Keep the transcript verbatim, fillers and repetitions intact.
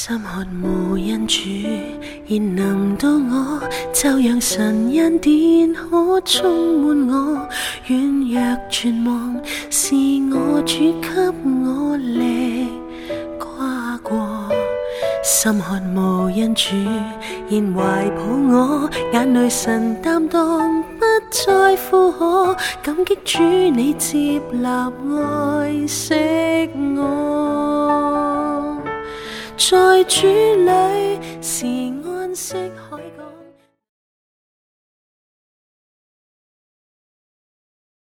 心渴無人住，然臨到我，就讓神恩典可充滿我。軟弱絕望，是我主給我力跨過。心渴無人住，然懷抱我，眼淚神擔當，不再負荷。感激主你接納愛惜我，在主裏是安息海。